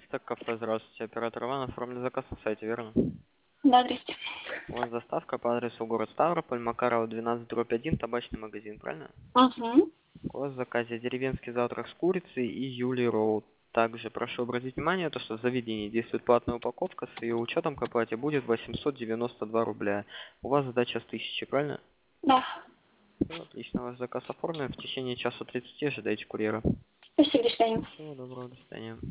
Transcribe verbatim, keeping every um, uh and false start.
триста кафе, здравствуйте. Оператор Иван, оформлен заказ на сайте, верно? Да, здрасте. У вас доставка по адресу город Ставрополь, Макарова, двенадцать, дробь один, табачный магазин, правильно? Угу. У вас в заказе деревенский завтрак с курицей и Юли Роуд. Также прошу обратить внимание, то, что в заведении действует платная упаковка, с ее учетом к оплате будет восемьсот девяносто два рубля. У вас задача с тысячи, правильно? Да. Все, отлично, ваш заказ оформлен. В течение часа тридцати ожидайте курьера. Спасибо, до свидания. Всего доброго, до свидания.